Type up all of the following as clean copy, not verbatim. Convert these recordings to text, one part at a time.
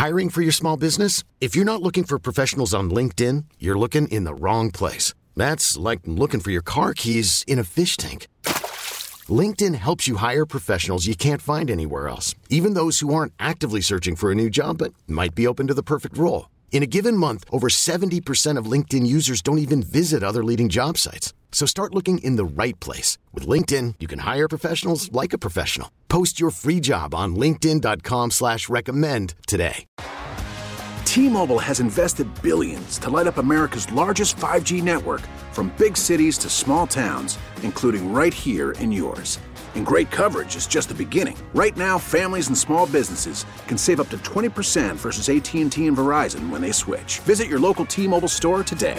Hiring for your small business? If you're not looking for professionals on LinkedIn, you're looking in the wrong place. That's like looking for your car keys in a fish tank. LinkedIn helps you hire professionals you can't find anywhere else, even those who aren't actively searching for a new job but might be open to the perfect role. In a given month, over 70% of LinkedIn users don't even visit other leading job sites. So start looking in the right place. With LinkedIn, you can hire professionals like a professional. Post your free job on linkedin.com/recommend today. T-Mobile has invested billions to light up America's largest 5G network, from big cities to small towns, including right here in yours. And great coverage is just the beginning. Right now, families and small businesses can save up to 20% versus AT&T and Verizon when they switch. Visit your local T-Mobile store today.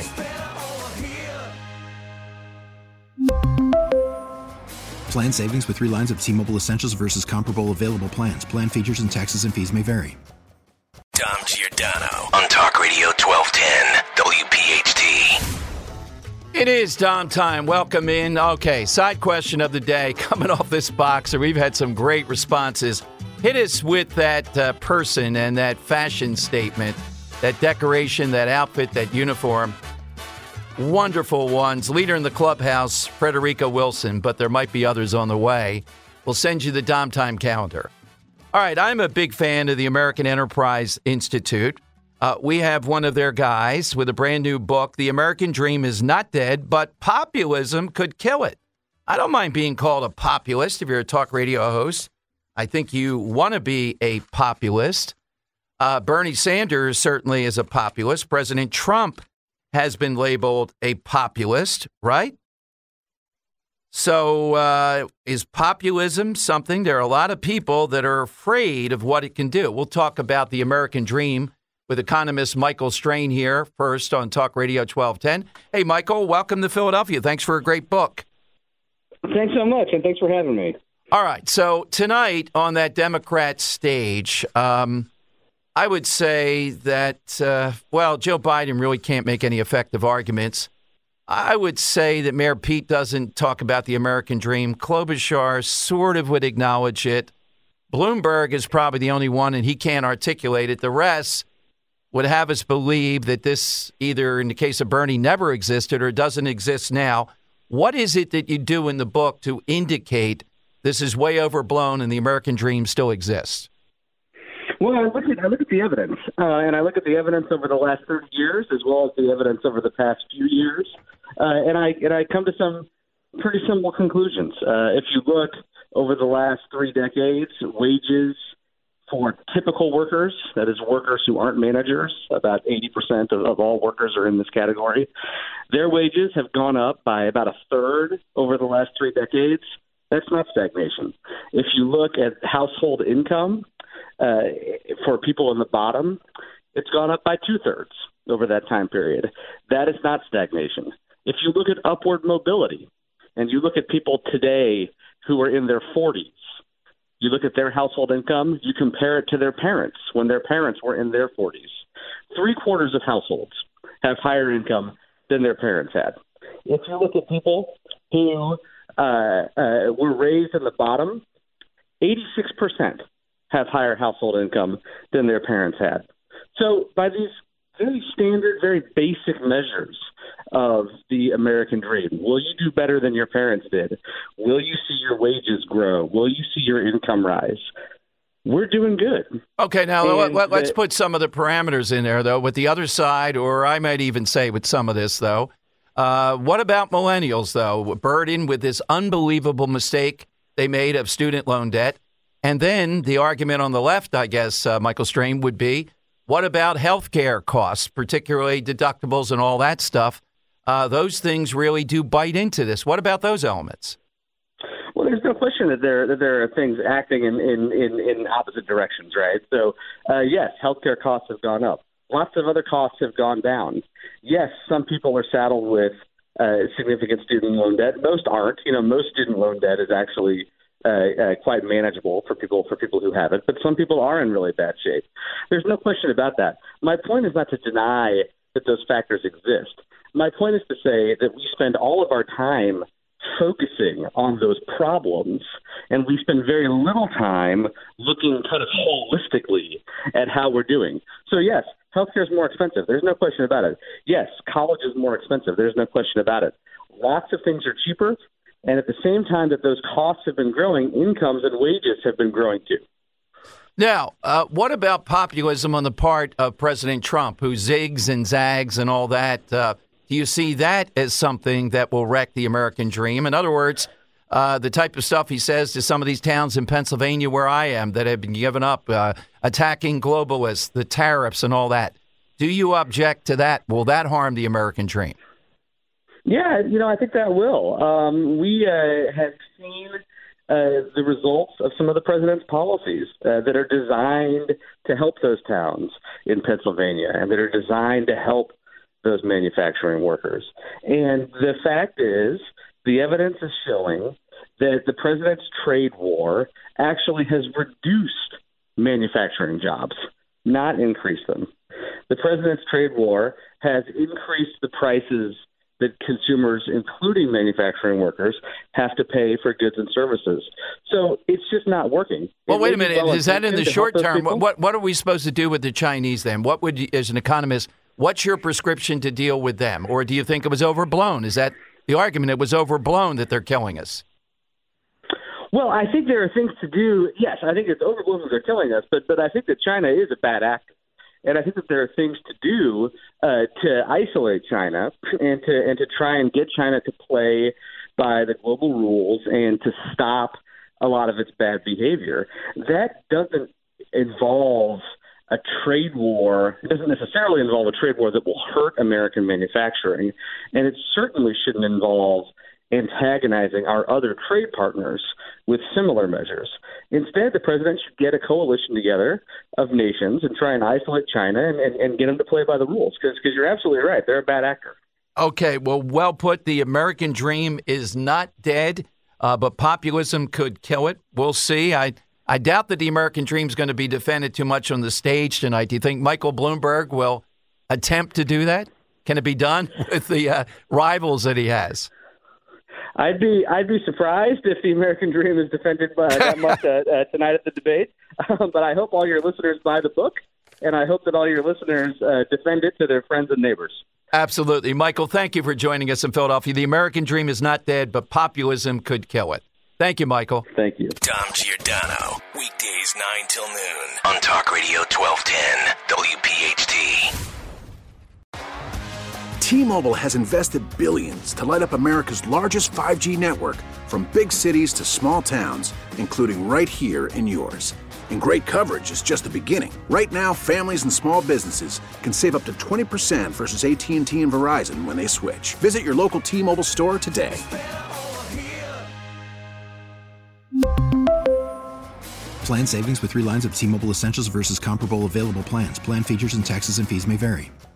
Plan savings with 3 lines of T-Mobile Essentials versus comparable available plans. Plan features and taxes and fees may vary. Dom Giordano on Talk Radio 1210 WPHT. It is Dom time. Welcome in. Okay, side question of the day coming off this boxer. We've had some great responses. Hit us with that person and that fashion statement, that decoration, that outfit, that uniform. Wonderful ones. Leader in the clubhouse, Frederica Wilson, but there might be others on the way. We'll send you the Dom Time calendar. All right, I'm a big fan of the American Enterprise Institute. We have one of their guys with a brand new book. The American Dream is not dead, but populism could kill it. I don't mind being called a populist if you're a talk radio host. I think you want to be a populist. Bernie Sanders certainly is a populist. President Trump has been labeled a populist, right? So is populism something? There are a lot of people that are afraid of what it can do. We'll talk about the American Dream with economist Michael Strain here first on Talk Radio 1210. Hey, Michael, welcome to Philadelphia. Thanks for a great book. Thanks so much, and thanks for having me. All right, so tonight on that Democrat stage, I would say that, Joe Biden really can't make any effective arguments. I would say that Mayor Pete doesn't talk about the American dream. Klobuchar sort of would acknowledge it. Bloomberg is probably the only one, and he can't articulate it. The rest would have us believe that this, either in the case of Bernie, never existed or doesn't exist now. What is it that you do in the book to indicate this is way overblown and the American dream still exists? Well, I look at the evidence, and I look at the evidence over the last 30 years as well as the evidence over the past few years, and I come to some pretty simple conclusions. If you look over the last 3 decades, wages for typical workers, that is workers who aren't managers, about 80% of all workers are in this category, their wages have gone up by about a third over the last 3 decades. That's not stagnation. If you look at household income, for people in the bottom, it's gone up by 2/3 over that time period. That is not stagnation. If you look at upward mobility and you look at people today who are in their 40s, you look at their household income, you compare it to their parents when their parents were in their 40s. 3/4 of households have higher income than their parents had. If you look at people who were raised in the bottom, 86% have higher household income than their parents had. So by these very standard, very basic measures of the American dream, will you do better than your parents did? Will you see your wages grow? Will you see your income rise? We're doing good. Okay, now let's put some of the parameters in there, though, with the other side, or I might even say with some of this, though. What about millennials, though, burdened with this unbelievable mistake they made of student loan debt? And then the argument on the left, I guess, Michael Strain, would be, what about health care costs, particularly deductibles and all that stuff? Those things really do bite into this. What about those elements? Well, there's no question that there are things acting in opposite directions, right? So, yes, healthcare costs have gone up. Lots of other costs have gone down. Yes, some people are saddled with significant student loan debt. Most aren't. Most student loan debt is actually quite manageable for people who have it, but some people are in really bad shape. There's no question about that. My point is not to deny that those factors exist. My point is to say that we spend all of our time focusing on those problems, and we spend very little time looking kind of holistically at how we're doing. So yes, healthcare is more expensive. There's no question about it. Yes, college is more expensive. There's no question about it. Lots of things are cheaper, and at the same time that those costs have been growing, incomes and wages have been growing too. Now, what about populism on the part of President Trump, who zigs and zags and all that? Do you see that as something that will wreck the American dream? In other words, the type of stuff he says to some of these towns in Pennsylvania where I am that have been given up, attacking globalists, the tariffs and all that. Do you object to that? Will that harm the American dream? Yeah, I think that will. We have seen the results of some of the president's policies that are designed to help those towns in Pennsylvania and that are designed to help those manufacturing workers. And the fact is, the evidence is showing that the president's trade war actually has reduced manufacturing jobs, not increased them. The president's trade war has increased the prices that consumers, including manufacturing workers, have to pay for goods and services. So it's just not working. Well, wait a minute. Is that in the short term? What are we supposed to do with the Chinese then? What would you, as an economist, what's your prescription to deal with them? Or do you think it was overblown? Is that the argument? It was overblown that they're killing us? Well, I think there are things to do. Yes, I think it's overblown that they're killing us, but I think that China is a bad actor. And I think that there are things to do to isolate China and to try and get China to play by the global rules and to stop a lot of its bad behavior. That doesn't involve a trade war. It doesn't necessarily involve a trade war that will hurt American manufacturing, and it certainly shouldn't involve antagonizing our other trade partners with similar measures. Instead, the president should get a coalition together of nations and try and isolate China and get them to play by the rules, because you're absolutely right. They're a bad actor. Okay, well put. The American dream is not dead, but populism could kill it. We'll see. I doubt that the American dream is going to be defended too much on the stage tonight. Do you think Michael Bloomberg will attempt to do that? Can it be done with the rivals that he has? I'd be surprised if the American dream is defended by that much tonight at the debate. But I hope all your listeners buy the book, and I hope that all your listeners defend it to their friends and neighbors. Absolutely. Michael, thank you for joining us in Philadelphia. The American dream is not dead, but populism could kill it. Thank you, Michael. Thank you. Dom Giordano, weekdays 9 till noon on Talk Radio 1210 WPHT. T-Mobile has invested billions to light up America's largest 5G network, from big cities to small towns, including right here in yours. And great coverage is just the beginning. Right now, families and small businesses can save up to 20% versus AT&T and Verizon when they switch. Visit your local T-Mobile store today. Plan savings with 3 lines of T-Mobile Essentials versus comparable available plans. Plan features and taxes and fees may vary.